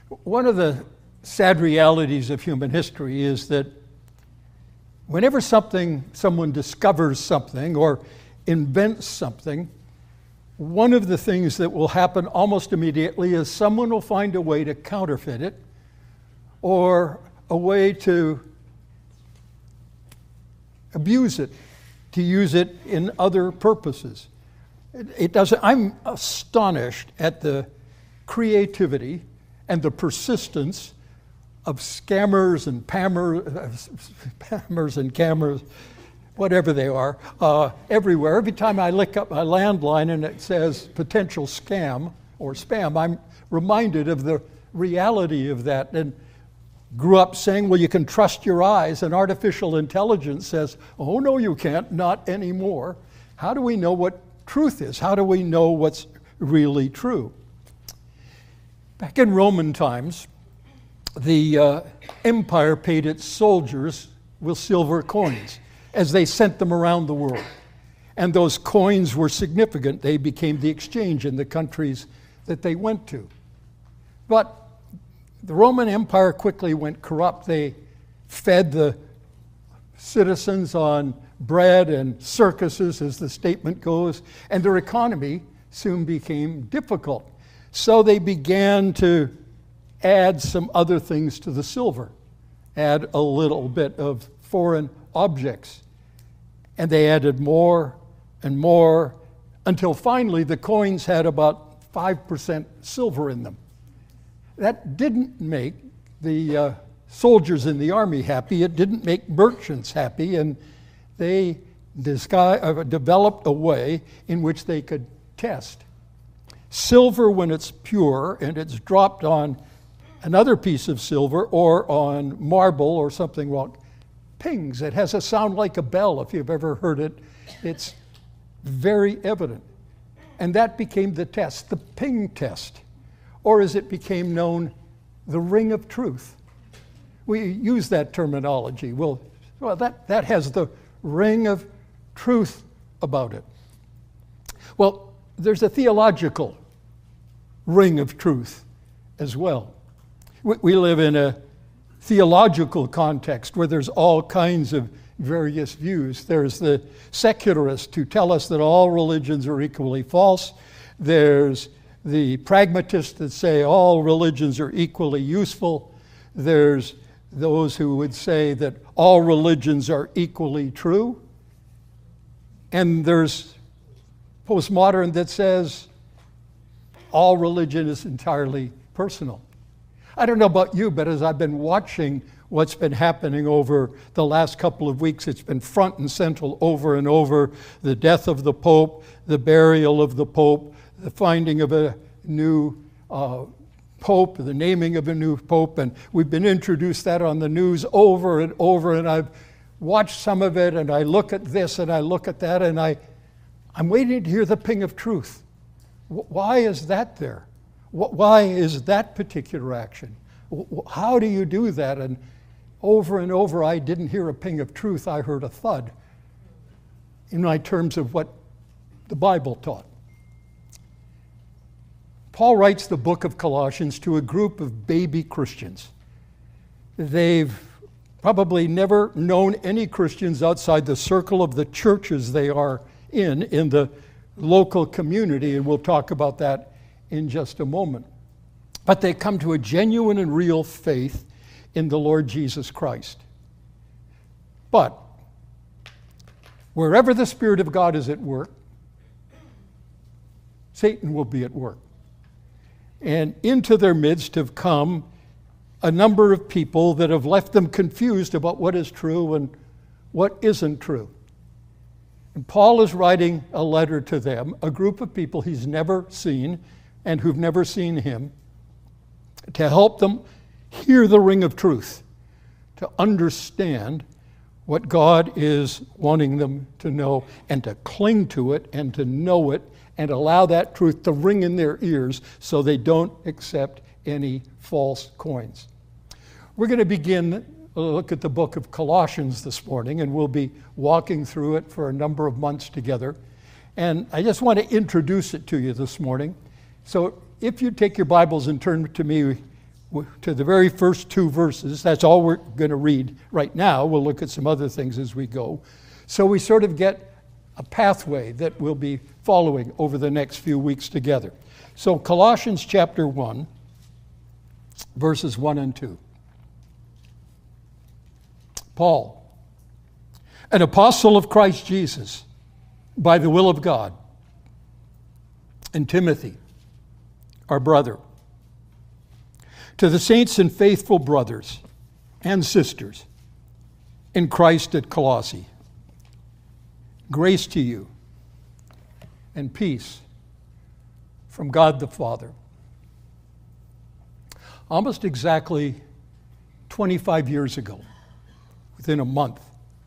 One of the sad realities of human history is that whenever someone discovers something or invents something, one of the things that will happen almost immediately is someone will find a way to counterfeit it or a way to abuse it, to use it in other purposes. I'm astonished at the creativity and the persistence of scammers and pammers and cameras, whatever they are, everywhere. Every time I look up my landline and it says potential scam or spam, I'm reminded of the reality of that. And grew up saying, well, you can trust your eyes, and artificial intelligence says, oh, no, you can't, not anymore. How do we know what truth is? How do we know what's really true? Back in Roman times, the empire paid its soldiers with silver coins as they sent them around the world. And those coins were significant. They became the exchange in the countries that they went to. But the Roman Empire quickly went corrupt. They fed the citizens on bread and circuses, as the statement goes, and their economy soon became difficult. So they began to add some other things to the silver, add a little bit of foreign objects. And they added more and more until finally the coins had about 5% silver in them. That didn't make the soldiers in the army happy. It didn't make merchants happy, and they developed a way in which they could test. Silver, when it's pure and it's dropped on another piece of silver or on marble or something wrong, pings. It has a sound like a bell. If you've ever heard it, it's very evident. And that became the test, the ping test, or as it became known, the ring of truth. We use that terminology. Well, that has the ring of truth about it. Well, there's a theological ring of truth as well. We live in a theological context where there's all kinds of various views. There's the secularists who tell us that all religions are equally false. There's the pragmatists that say all religions are equally useful. There's those who would say that all religions are equally true. And there's postmodern that says all religion is entirely personal. I don't know about you, but as I've been watching what's been happening over the last couple of weeks, it's been front and central over and over. The death of the Pope, the burial of the Pope, the finding of a new Pope, the naming of a new Pope, and we've been introduced that on the news over and over, and I've watched some of it, and I look at this and I look at that, and I'm waiting to hear the ping of truth. Why is that there? Why is that particular action? How do you do that? And over, I didn't hear a ping of truth, I heard a thud in my terms of what the Bible taught. Paul writes the book of Colossians to a group of baby Christians. They've probably never known any Christians outside the circle of the churches they are in the local community, and we'll talk about that in just a moment. But they come to a genuine and real faith in the Lord Jesus Christ. But wherever the Spirit of God is at work, Satan will be at work. And into their midst have come a number of people that have left them confused about what is true and what isn't true. And Paul is writing a letter to them, a group of people he's never seen and who've never seen him, to help them hear the ring of truth, to understand what God is wanting them to know, and to cling to it and to know it and allow that truth to ring in their ears so they don't accept any false coins. We're going to begin a look at the book of Colossians this morning, and we'll be walking through it for a number of months together. And I just want to introduce it to you this morning. So if you take your Bibles and turn to me to the very first two verses. That's all we're going to read right now. We'll look at some other things as we go. So we sort of get a pathway that we'll be following over the next few weeks together. So Colossians chapter 1, verses 1 and 2. Paul, an apostle of Christ Jesus, by the will of God, and Timothy, our brother, to the saints and faithful brothers and sisters in Christ at Colossae, grace to you and peace from God the Father. Almost exactly 25 years ago, within a month,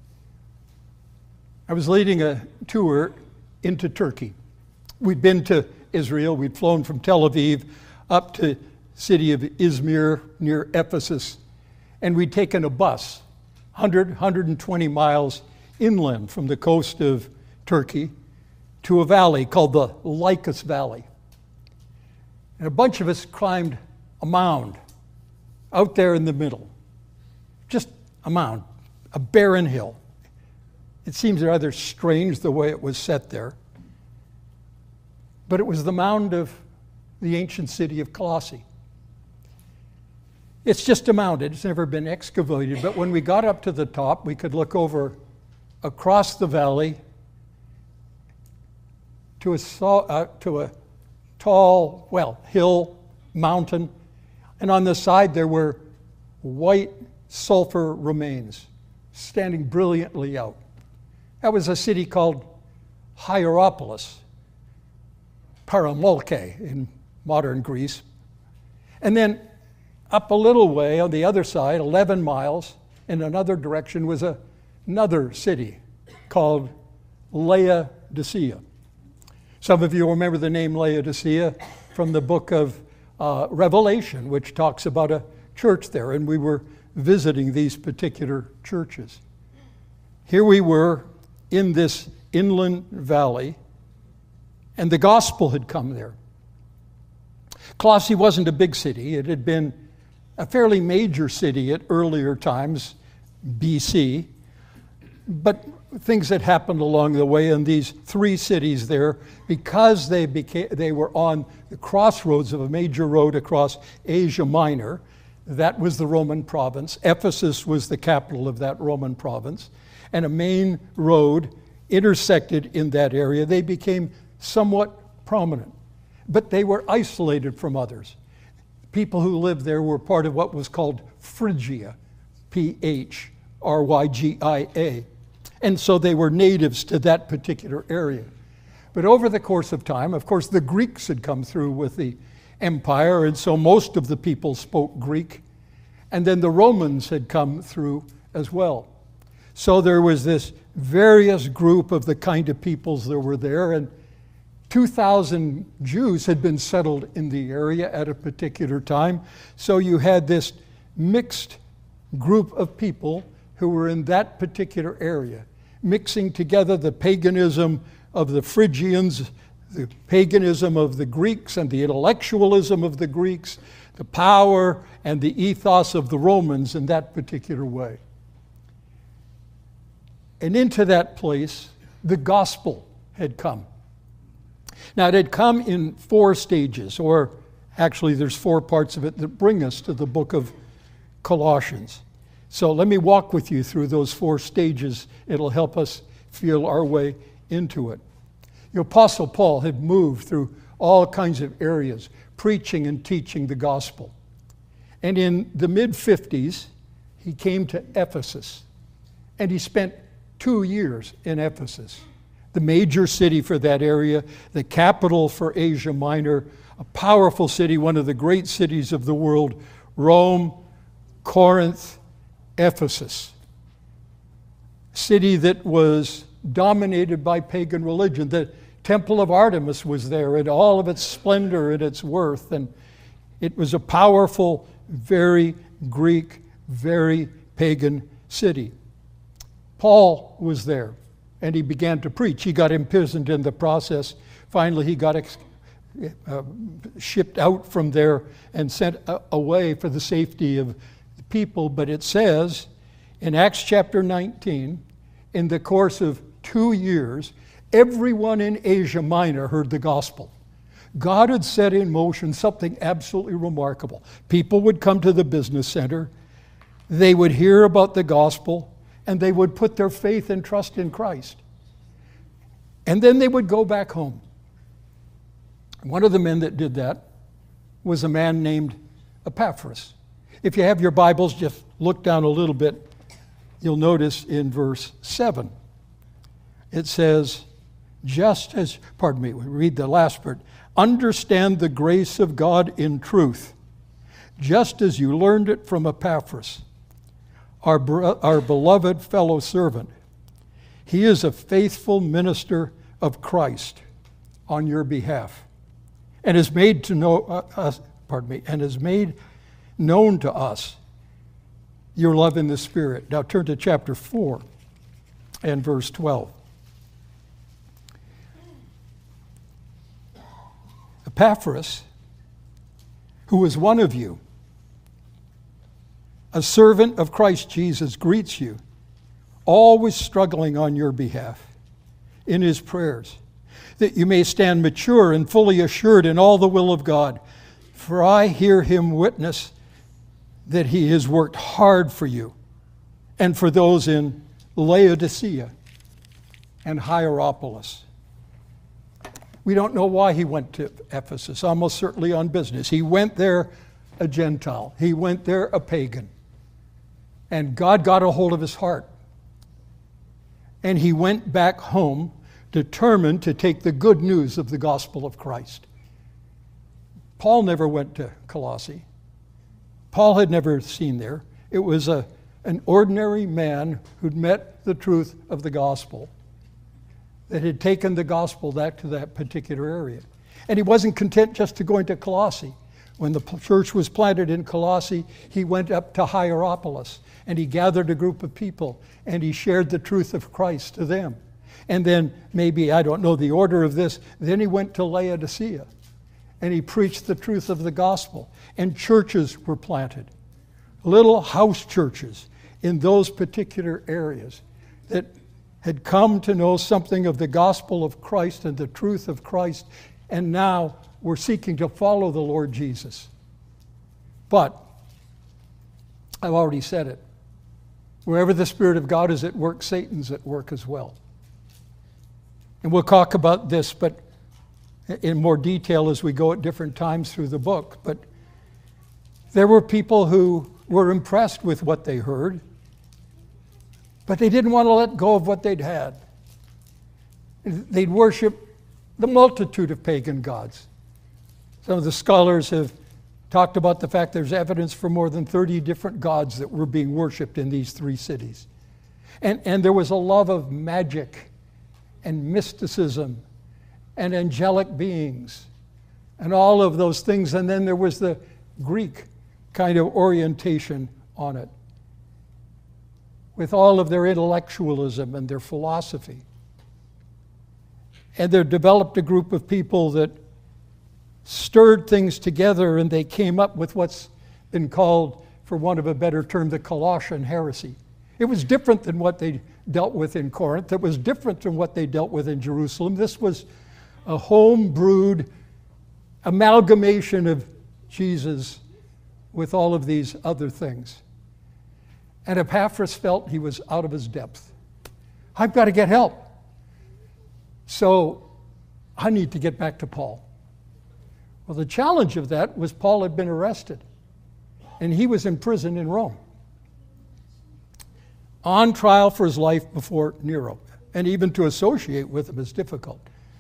I was leading a tour into Turkey. We'd been to Israel. We'd flown from Tel Aviv up to the city of Izmir near Ephesus, and we'd taken a bus 120 miles inland from the coast of Turkey to a valley called the Lycus Valley. And a bunch of us climbed a mound out there in the middle. Just a mound, a barren hill. It seems rather strange the way it was set there. But it was the mound of the ancient city of Colossae. It's just a mound. It's never been excavated. But when we got up to the top, we could look over across the valley to a tall, hill, mountain. And on the side there were white sulfur remains standing brilliantly out. That was a city called Hierapolis, Paramolke in modern Greece. And then up a little way on the other side, 11 miles in another direction, was another city called Laodicea. Some of you remember the name Laodicea from the book of Revelation, which talks about a church there, and we were visiting these particular churches. Here we were in this inland valley, and the gospel had come there. Colossae wasn't a big city. It had been a fairly major city at earlier times, BC, but things had happened along the way in these three cities there, because they were on the crossroads of a major road across Asia Minor. That was the Roman province. Ephesus was the capital of that Roman province, and a main road intersected in that area. They became somewhat prominent, but they were isolated from others. People who lived there were part of what was called Phrygia, Phrygia, and so they were natives to that particular area. But over the course of time, of course, the Greeks had come through with the empire, and so most of the people spoke Greek, and then the Romans had come through as well. So there was this various group of the kind of peoples that were there, and 2,000 Jews had been settled in the area at a particular time. So you had this mixed group of people who were in that particular area, mixing together the paganism of the Phrygians, the paganism of the Greeks, and the intellectualism of the Greeks, the power and the ethos of the Romans in that particular way. And into that place, the gospel had come. Now, it had come in 4 stages, or actually there's 4 parts of it that bring us to the book of Colossians. So let me walk with you through those 4 stages. It'll help us feel our way into it. The Apostle Paul had moved through all kinds of areas, preaching and teaching the gospel. And in the mid-50s, he came to Ephesus, and he spent 2 years in Ephesus, the major city for that area, the capital for Asia Minor, a powerful city, one of the great cities of the world, Rome, Corinth, Ephesus. A city that was dominated by pagan religion. The Temple of Artemis was there in all of its splendor and its worth, and it was a powerful, very Greek, very pagan city. Paul was there, and he began to preach. He got imprisoned in the process. Finally, he got shipped out from there and sent away for the safety of the people. But it says in Acts chapter 19, in the course of 2 years, everyone in Asia Minor heard the gospel. God had set in motion something absolutely remarkable. People would come to the business center, they would hear about the gospel, and they would put their faith and trust in Christ. And then they would go back home. One of the men that did that was a man named Epaphras. If you have your Bibles, just look down a little bit. You'll notice in verse 7, it says, we read the last part, understand the grace of God in truth, just as you learned it from Epaphras, our beloved fellow servant. He is a faithful minister of Christ on your behalf, and has made known to us your love in the Spirit. Now turn to chapter 4 and verse 12. Epaphras, who is one of you, a servant of Christ Jesus, greets you, always struggling on your behalf in his prayers, that you may stand mature and fully assured in all the will of God. For I hear him witness that he has worked hard for you and for those in Laodicea and Hierapolis. We don't know why he went to Ephesus, almost certainly on business. He went there a Gentile. He went there a pagan. And God got a hold of his heart. And he went back home determined to take the good news of the gospel of Christ. Paul never went to Colossae. Paul had never seen there. It was an ordinary man who'd met the truth of the gospel, that had taken the gospel back to that particular area. And he wasn't content just to go into Colossae. When the church was planted in Colossae, he went up to Hierapolis, and he gathered a group of people, and he shared the truth of Christ to them. And then maybe, I don't know the order of this, then he went to Laodicea, and he preached the truth of the gospel. And churches were planted, little house churches in those particular areas that had come to know something of the gospel of Christ and the truth of Christ, and now were seeking to follow the Lord Jesus. But, I've already said it, wherever the Spirit of God is at work, Satan's at work as well. And we'll talk about this, but in more detail as we go at different times through the book. But there were people who were impressed with what they heard, but they didn't want to let go of what they'd had. They'd worship the multitude of pagan gods. Some of the scholars have talked about the fact there's evidence for more than 30 different gods that were being worshipped in these 3 cities. And there was a love of magic and mysticism and angelic beings and all of those things. And then there was the Greek kind of orientation on it, with all of their intellectualism and their philosophy. And there developed a group of people that stirred things together, and they came up with what's been called, for want of a better term, the Colossian heresy. It was different than what they dealt with in Corinth. It was different than what they dealt with in Jerusalem. This was a home-brewed amalgamation of Jesus with all of these other things. And Epaphras felt he was out of his depth. I've got to get help. So I need to get back to Paul. Well, the challenge of that was Paul had been arrested, and he was in prison in Rome, on trial for his life before Nero. And even to associate with him is difficult.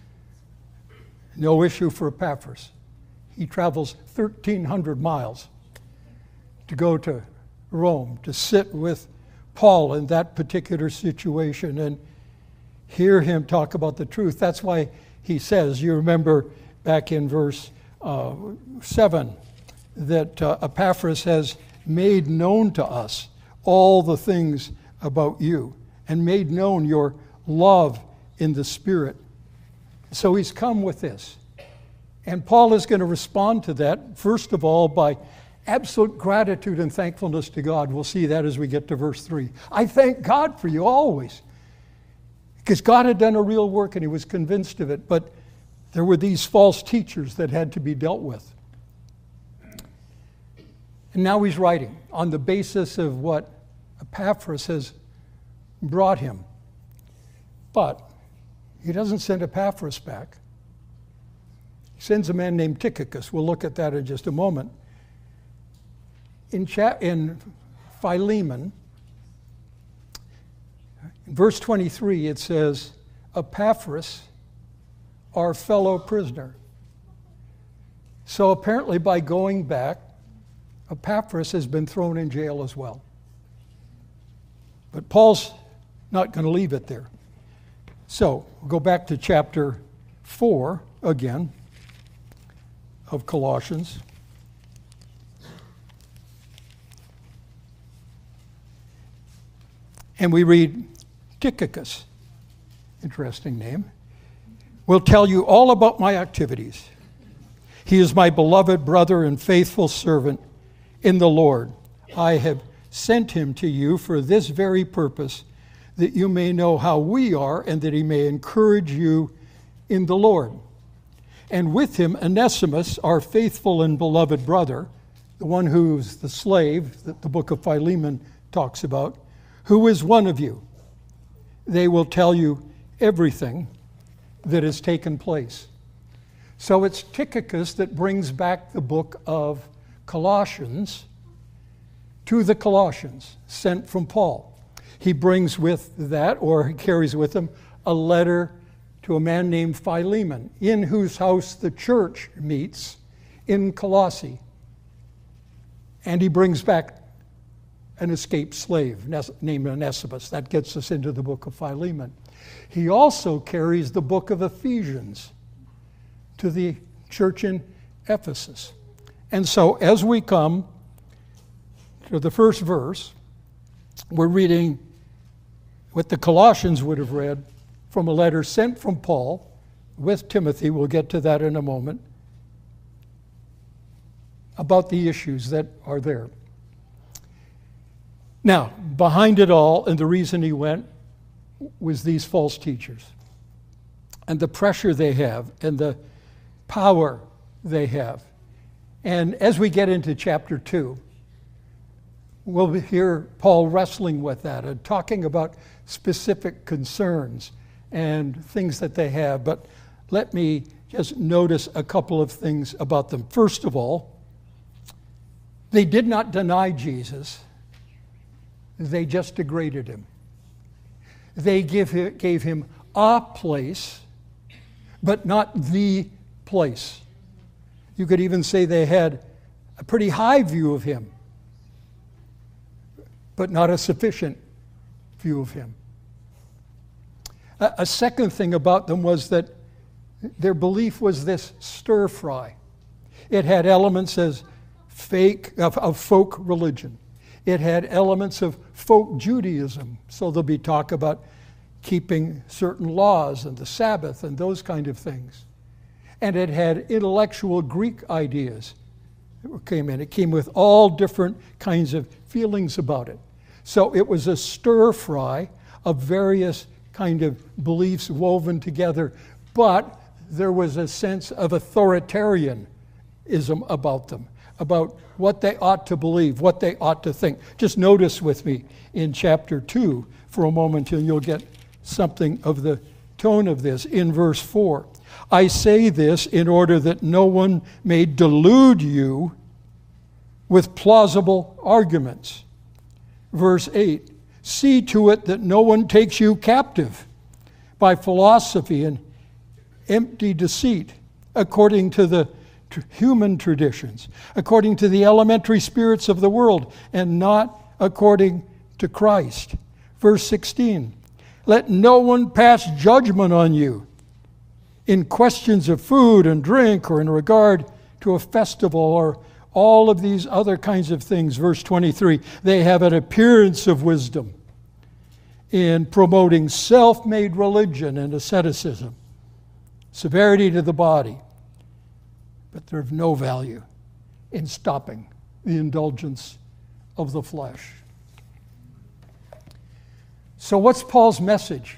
No issue for Epaphras. He travels 1,300 miles to go to Rome, to sit with Paul in that particular situation and hear him talk about the truth. That's why he says, you remember back in verse 7, that Epaphras has made known to us all the things about you and made known your love in the Spirit. So he's come with this. And Paul is going to respond to that, first of all, by absolute gratitude and thankfulness to God. We'll see that as we get to verse 3. I thank God for you always. Because God had done a real work and he was convinced of it. But there were these false teachers that had to be dealt with. And now he's writing on the basis of what Epaphras has brought him. But he doesn't send Epaphras back. He sends a man named Tychicus. We'll look at that in just a moment. In Philemon, in verse 23, it says, Epaphras, our fellow prisoner. So apparently by going back, Epaphras has been thrown in jail as well. But Paul's not going to leave it there. So we'll go back to chapter 4 again of Colossians. And we read, Tychicus, interesting name, will tell you all about my activities. He is my beloved brother and faithful servant in the Lord. I have sent him to you for this very purpose, that you may know how we are and that he may encourage you in the Lord. And with him, Onesimus, our faithful and beloved brother, the one who's the slave that the book of Philemon talks about, who is one of you. They will tell you everything that has taken place. So it's Tychicus that brings back the book of Colossians to the Colossians, sent from Paul. He brings with that, or he carries with him, a letter to a man named Philemon, in whose house the church meets in Colossae. And he brings back an escaped slave named Onesimus. That gets us into the book of Philemon. He also carries the book of Ephesians to the church in Ephesus. And so as we come to the first verse, we're reading what the Colossians would have read from a letter sent from Paul with Timothy. We'll get to that in a moment, about the issues that are there. Now, behind it all, and the reason he went, was these false teachers and the pressure they have and the power they have. And as we get into chapter 2, we'll hear Paul wrestling with that and talking about specific concerns and things that they have. But let me just notice a couple of things about them. First of all, they did not deny Jesus. They just degraded him. They gave him a place, but not the place. You could even say they had a pretty high view of him, but not a sufficient view of him. A second thing about them was that their belief was this stir fry. It had elements of folk religion. It had elements of folk Judaism. So there'll be talk about keeping certain laws and the Sabbath and those kind of things. And it had intellectual Greek ideas that came in. It came with all different kinds of feelings about it. So it was a stir fry of various kind of beliefs woven together. But there was a sense of authoritarianism about them, about what they ought to believe, what they ought to think. Just notice with me in chapter 2 for a moment and you'll get something of the tone of this. In verse 4, I say this in order that no one may delude you with plausible arguments. Verse 8, see to it that no one takes you captive by philosophy and empty deceit, according to the human traditions, according to the elementary spirits of the world, and not according to Christ. Verse 16, let no one pass judgment on you in questions of food and drink or in regard to a festival or all of these other kinds of things. Verse 23, they have an appearance of wisdom in promoting self-made religion and asceticism, severity to the body, but they're of no value in stopping the indulgence of the flesh. So what's Paul's message?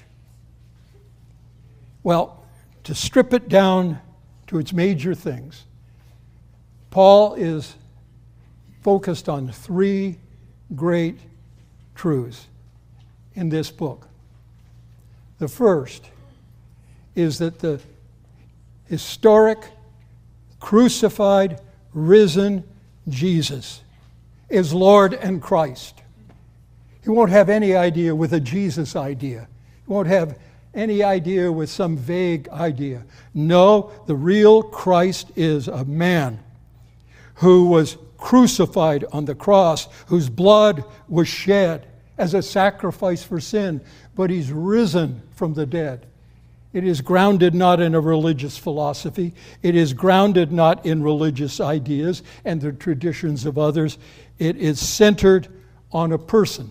Well, to strip it down to its major things, Paul is focused on three great truths in this book. The first is that the historic, crucified, risen Jesus is Lord and Christ. He won't have any idea with a Jesus idea. He won't have any idea with some vague idea. No, the real Christ is a man who was crucified on the cross, whose blood was shed as a sacrifice for sin, but he's risen from the dead. It is grounded not in a religious philosophy. It is grounded not in religious ideas and the traditions of others. It is centered on a person.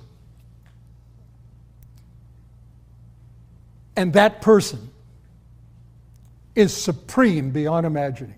And that person is supreme beyond imagining.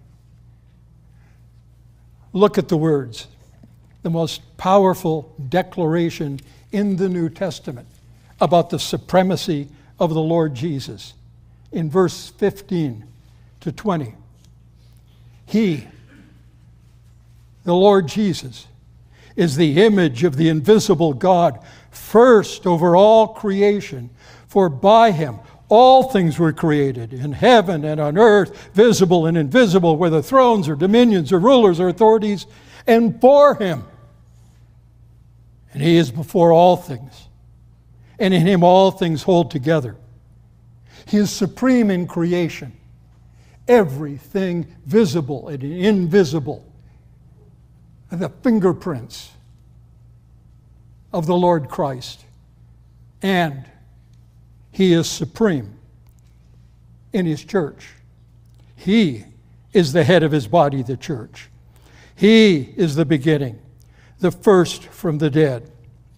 Look at the words. The most powerful declaration in the New Testament about the supremacy of the Lord Jesus. In verse 15 to 20. He, the Lord Jesus, is the image of the invisible God, first over all creation. For by him all things were created, in heaven and on earth, visible and invisible, whether thrones or dominions or rulers or authorities, and for him. And he is before all things, and in him all things hold together. He is supreme in creation. Everything visible and invisible are the fingerprints of the Lord Christ. And he is supreme in his church. He is the head of his body, the church. He is the beginning, the first from the dead.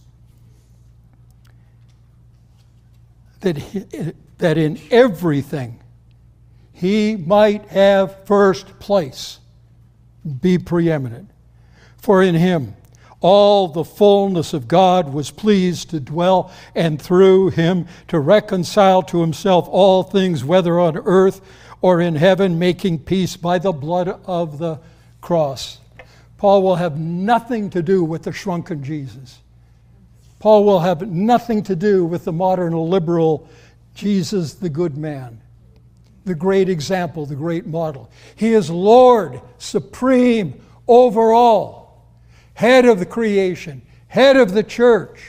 That in everything he might have first place, be preeminent. For in him all the fullness of God was pleased to dwell, and through him to reconcile to himself all things, whether on earth or in heaven, making peace by the blood of the cross. Paul will have nothing to do with the shrunken Jesus. Paul will have nothing to do with the modern liberal Jesus, the good man, the great example, the great model. He is Lord, supreme, over all, head of the creation, head of the church.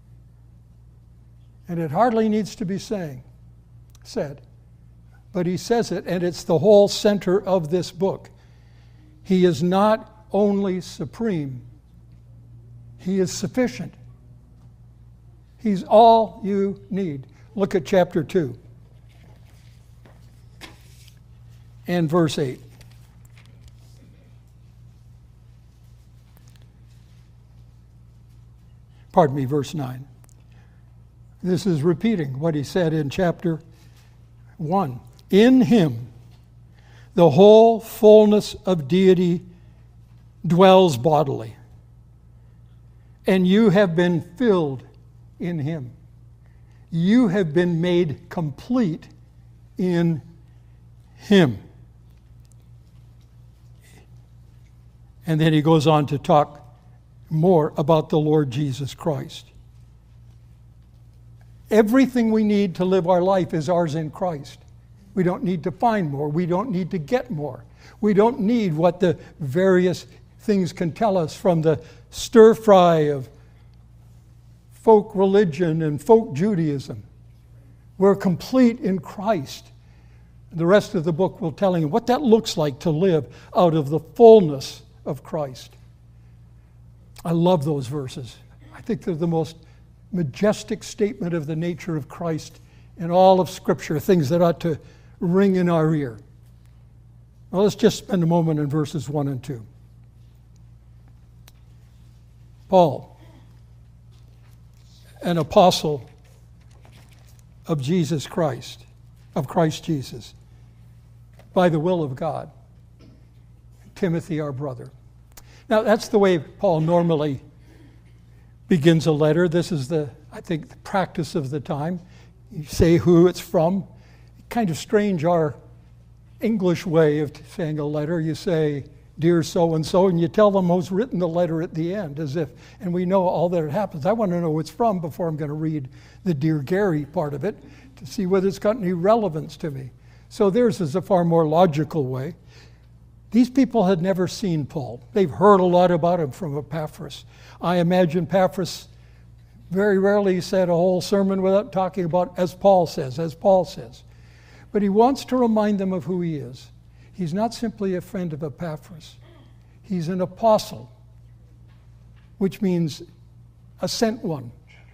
And it hardly needs to be said, but he says it, and it's the whole center of this book. He is not only supreme, he is sufficient. He's all you need. Look at chapter 2 and verse 8. Pardon me, verse 9. This is repeating what he said in chapter 1. In him, the whole fullness of deity dwells bodily, and you have been filled in him. You have been made complete in him. And then he goes on to talk more about the Lord Jesus Christ. Everything we need to live our life is ours in Christ. We don't need to find more. We don't need to get more. We don't need what the various things can tell us from the stir fry of folk religion and folk Judaism. We're complete in Christ. The rest of the book will tell you what that looks like to live out of the fullness of Christ. I love those verses. I think they're the most majestic statement of the nature of Christ in all of Scripture, things that ought to ring in our ear. Well, let's just spend a moment in verses 1 and 2. Paul, an apostle of Jesus Christ, of Christ Jesus, by the will of God, Timothy, our brother. Now, that's the way Paul normally begins a letter. This is I think, the practice of the time. You say who it's from. Kind of strange, our English way of saying a letter. You say, dear so-and-so, and you tell them who's written the letter at the end, as if, and we know all that it happens. I want to know who it's from before I'm going to read the Dear Gary part of it to see whether it's got any relevance to me. So theirs is a far more logical way. These people had never seen Paul. They've heard a lot about him from Epaphras. I imagine Epaphras very rarely said a whole sermon without talking about as Paul says. But he wants to remind them of who he is. He's not simply a friend of Epaphras. He's an apostle, which means a sent one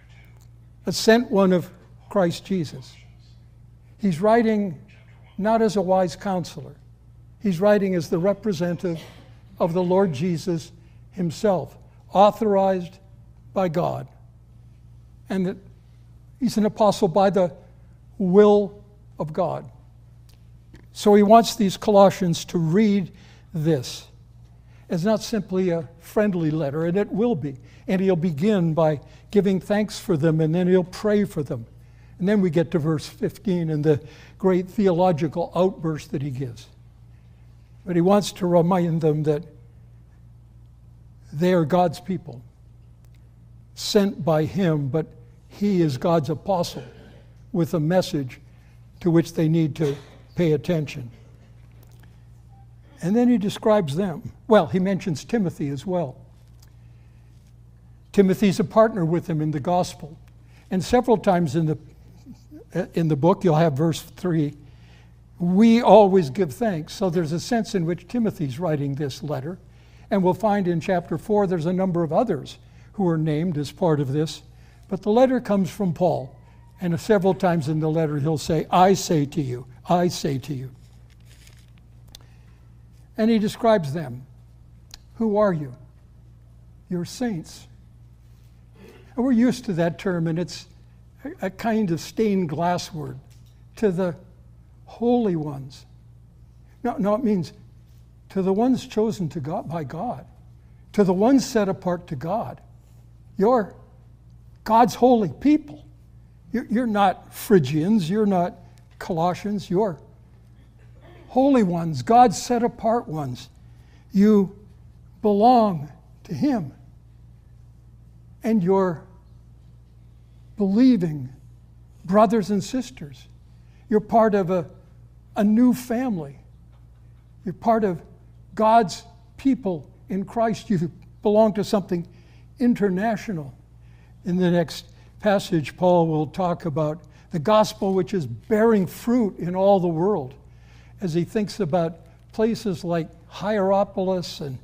of Christ Jesus. He's writing not as a wise counselor. He's writing as the representative of the Lord Jesus himself, authorized by God. And that he's an apostle by the will of God. So he wants these Colossians to read this as not simply a friendly letter, and it will be. And he'll begin by giving thanks for them, and then he'll pray for them. And then we get to verse 15 and the great theological outburst that he gives. But he wants to remind them that they are God's people, sent by him, but he is God's apostle with a message to which they need to pay attention. And then he describes them. Well, he mentions Timothy as well. Timothy's a partner with him in the gospel. And several times in the book, you'll have verse 3, we always give thanks. So there's a sense in which Timothy's writing this letter. And we'll find in chapter 4 there's a number of others who are named as part of this. But the letter comes from Paul. And several times in the letter he'll say, I say to you, I say to you. And he describes them. Who are you? You're saints. And we're used to that term, and it's a kind of stained glass word. To the holy ones. No, it means to the ones chosen to God by God. To the ones set apart to God. You're God's holy people. You're not Phrygians, you're not Colossians, you're holy ones, God's set apart ones. You belong to him. And you're believing brothers and sisters. You're part of a new family. You're part of God's people in Christ. You belong to something international. In the next passage, Paul will talk about the gospel which is bearing fruit in all the world as he thinks about places like Hierapolis and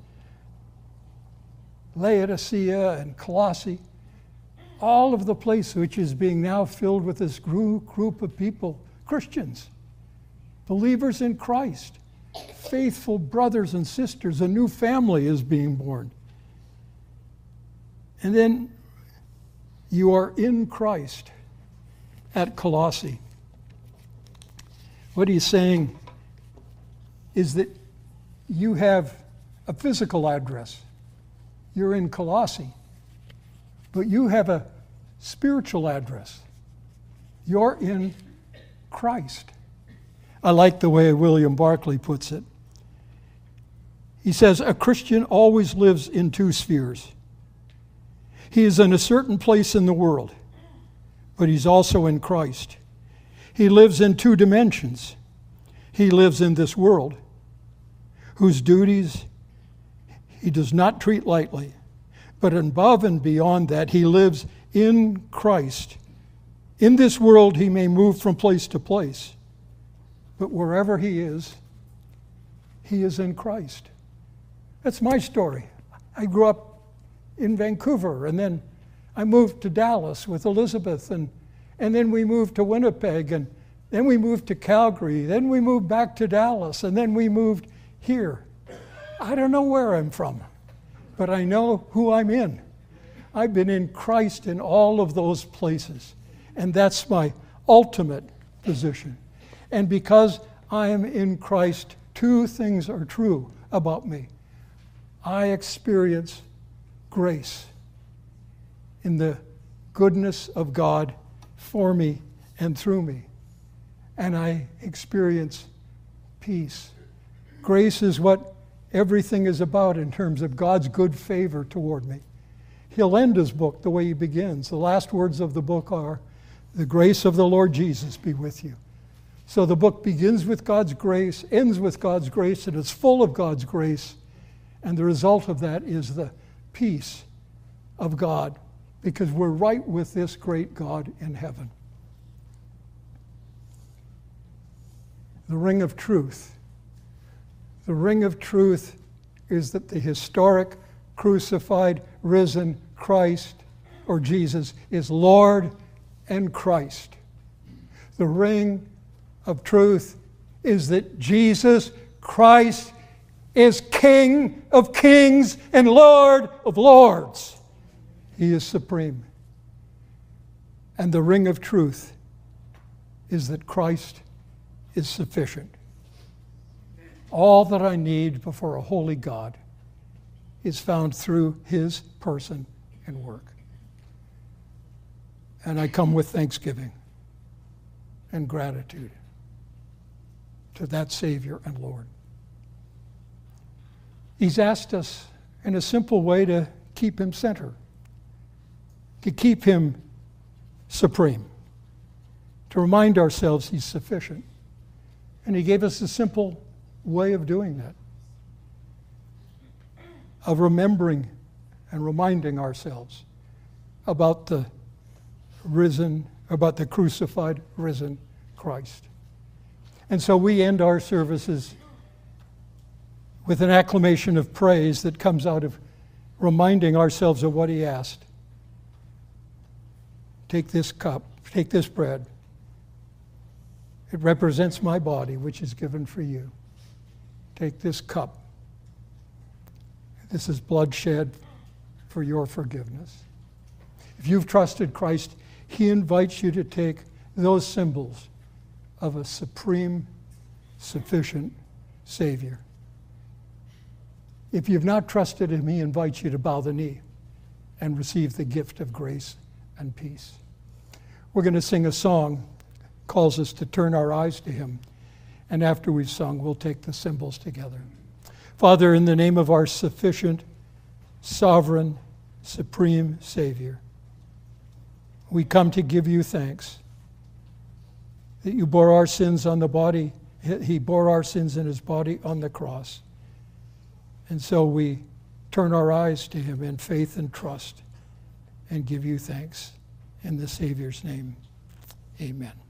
Laodicea and Colossae, all of the place which is being now filled with this group of people, Christians, believers in Christ, faithful brothers and sisters. A new family is being born. And then you are in Christ at Colossae. What he's saying is that you have a physical address. You're in Colossae. But you have a spiritual address. You're in Christ. I like the way William Barclay puts it. He says, a Christian always lives in two spheres. He is in a certain place in the world, but he's also in Christ. He lives in two dimensions. He lives in this world, whose duties he does not treat lightly, but above and beyond that, he lives in Christ. In this world, he may move from place to place, but wherever he is in Christ. That's my story. I grew up in Vancouver, and then I moved to Dallas with Elizabeth, and then we moved to Winnipeg, and then we moved to Calgary, then we moved back to Dallas, and then we moved here. I don't know where I'm from, but I know who I'm in. I've been in Christ in all of those places, and that's my ultimate position. And because I am in Christ, two things are true. about me. I experience grace in the goodness of God for me and through me. And I experience peace. Grace is what everything is about in terms of God's good favor toward me. He'll end his book the way he begins. The last words of the book are, "The grace of the Lord Jesus be with you." So the book begins with God's grace, ends with God's grace, and it's full of God's grace. And the result of that is the peace of God, because we're right with this great God in heaven. The ring of truth. The ring of truth is that the historic, crucified, risen Christ, or Jesus, is Lord and Christ. The ring of truth is that Jesus Christ is King of kings and Lord of lords. He is supreme. And the ring of truth is that Christ is sufficient. All that I need before a holy God is found through his person and work. And I come with thanksgiving and gratitude to that Savior and Lord. He's asked us in a simple way to keep him center, to keep him supreme, to remind ourselves he's sufficient. And he gave us a simple way of doing that, of remembering and reminding ourselves about the crucified, risen Christ. And so we end our services with an acclamation of praise that comes out of reminding ourselves of what he asked. Take this cup, take this bread. It represents my body, which is given for you. Take this cup. This is blood shed for your forgiveness. If you've trusted Christ, he invites you to take those symbols of a supreme, sufficient Savior. If you've not trusted him, he invites you to bow the knee and receive the gift of grace and peace. We're going to sing a song, calls us to turn our eyes to him. And after we've sung, we'll take the symbols together. Father, in the name of our sufficient, sovereign, supreme Savior, we come to give you thanks that you bore our sins on the body. He bore our sins in his body on the cross. And so we turn our eyes to him in faith and trust and give you thanks. In the Savior's name, amen.